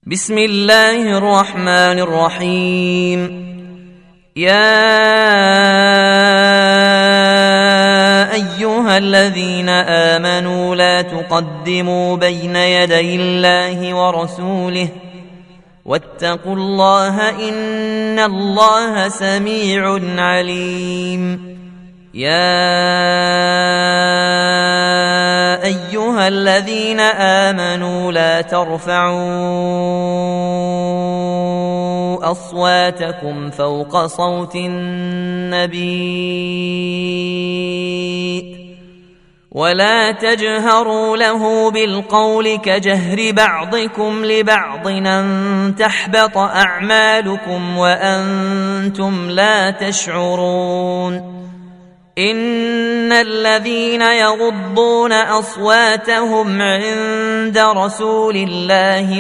بسم الله الرحمن الرحيم. يا أيها الذين آمنوا لا تقدموا بين يدي الله ورسوله واتقوا الله إن الله سميع عليم. يا أيها الذين آمنوا لا ترفعوا أصواتكم فوق صوت النبي ولا تجهروا له بالقول كجهر بعضكم لبعض أن تحبط أعمالكم وأنتم لا تشعرون. إن الذين يغضون أصواتهم عند رسول الله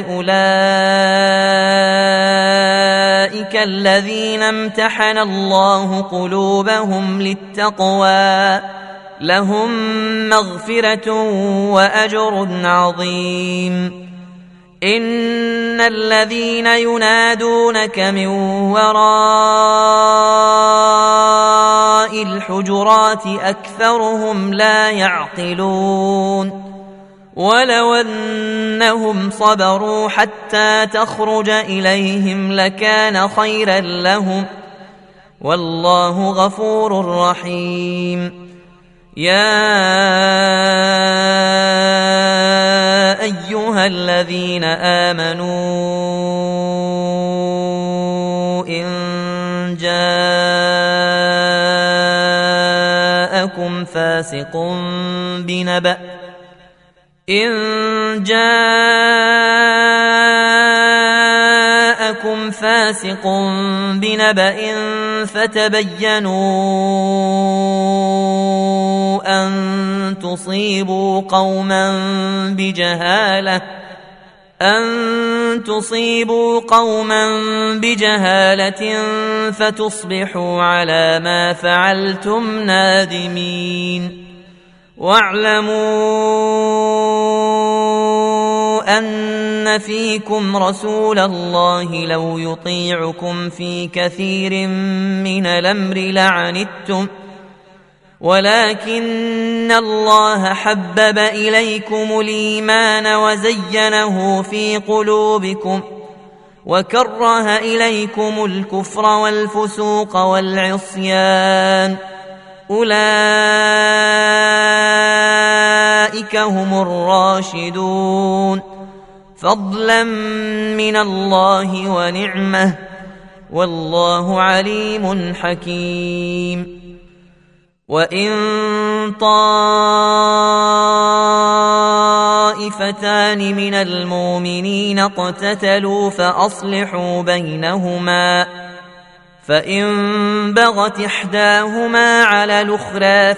أولئك الذين امتحن الله قلوبهم للتقوى لهم مغفرة وأجر عظيم. إن الذين ينادونك من وراء الحجرات أكثرهم لا يعقلون. ولو أنهم صبروا حتى تخرج إليهم لكان خيرا لهم والله غفور رحيم. يا أيها الذين آمنوا إن جاءكم فاسق بنبأ فتبينوا أن تصيبوا قوما بجهالة فتصبحوا على ما فعلتم نادمين. واعلموا أن فيكم رسول الله لو يطيعكم في كثير من الأمر لعنتم ولكن الله حبب إليكم الإيمان وزينه في قلوبكم وكره إليكم الكفر والفسوق والعصيان أولئك هم الراشدون فضلا من الله ونعمة والله عليم حكيم. وإن طائفتان من المؤمنين اقتتلوا فأصلحوا بينهما فإن بغت إحداهما على الأخرى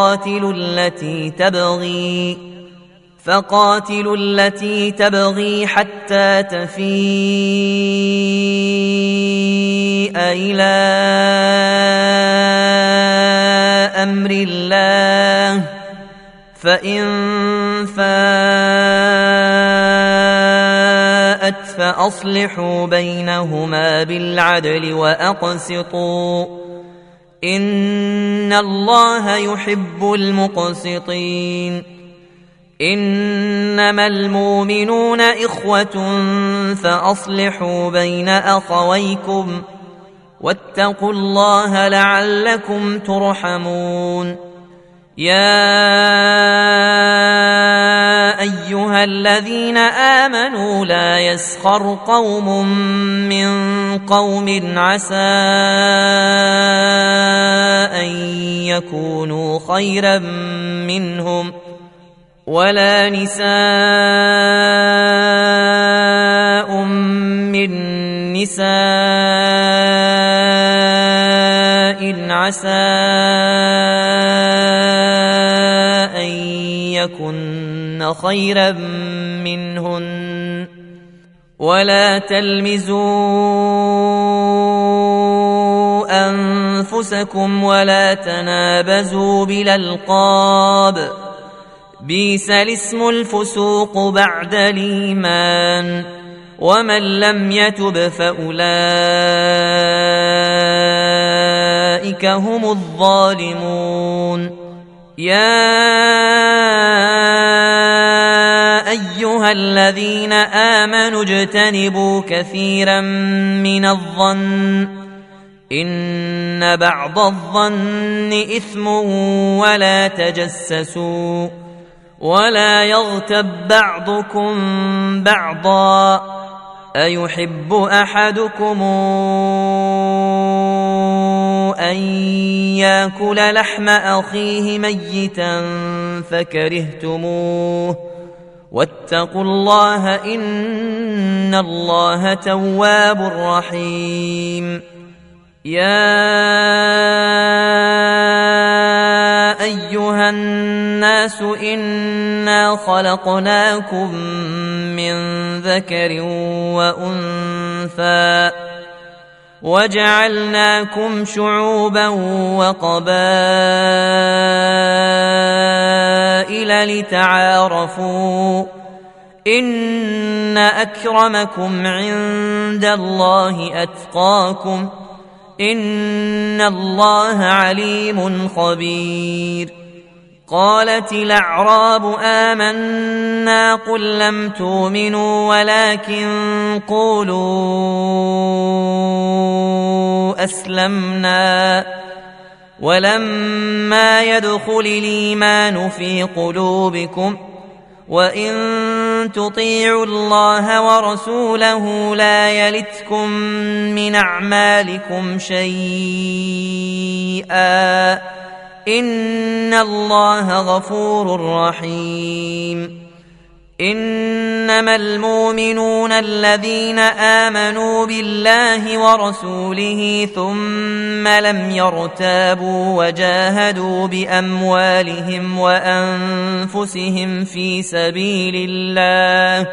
فقاتلوا التي تبغي حتى تفيء إلى أمر الله فإن فاءت فأصلحوا بينهما بالعدل وأقسطوا إن الله يحب المقسطين. إنما المؤمنون إخوة فأصلحوا بين أخويكم واتقوا الله لعلكم ترحمون. يا أيها الذين آمنوا لا يسخر قوم من قوم عسى أن يكونوا خيرا منهم ولا نساء من نساء عسى أن يكن خيرا منهن ولا تلمزوا أنفسكم ولا تنابزوا بالألقاب بئس الاسم الفسوق بعد الإيمان ومن لم يتب فأولئك هم الظالمون يا أيها الذين آمنوا اجتنبوا كثيرا من الظن إن بعض الظن إثم ولا تجسسوا ولا يغتب بعضكم بعضا أيحب أحدكم أن يأكل لحم أخيه ميتا فكرهتموه واتقوا الله إن الله تواب رحيم يا أيها الناس إنا خلقناكم من ذكر وأنثى وجعلناكم شعوبا وقبائل لتعارفوا إن أكرمكم عند الله أتقاكم إن الله عليم خبير قالت الأعراب آمنا قل لم تؤمنوا ولكن قولوا أسلمنا ولما يدخل الإيمان في قلوبكم وإن تطيعوا الله ورسوله لا يلتكم من أعمالكم شيئا إن الله غفور رحيم إنما المؤمنون الذين آمنوا بالله ورسوله ثم لم يرتابوا وجاهدوا بأموالهم وأنفسهم في سبيل الله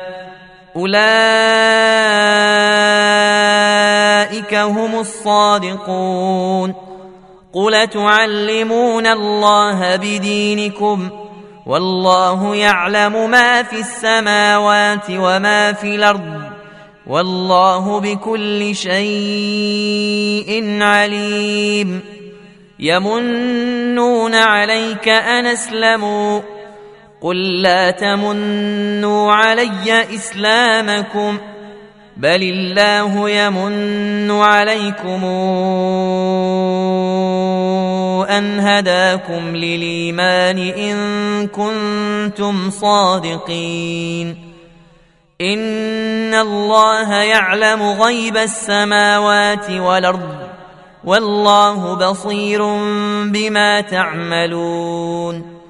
أولئك هم الصادقون قل تعلمون الله بدينكم والله يعلم ما في السماوات وما في الأرض والله بكل شيء عليم يمنون عليك أن أسلموا قل لا تمنوا علي إسلامكم بل الله يمن عليكم أن هداكم للإيمان إن كنتم صادقين إن الله يعلم غيب السماوات والأرض والله بصير بما تعملون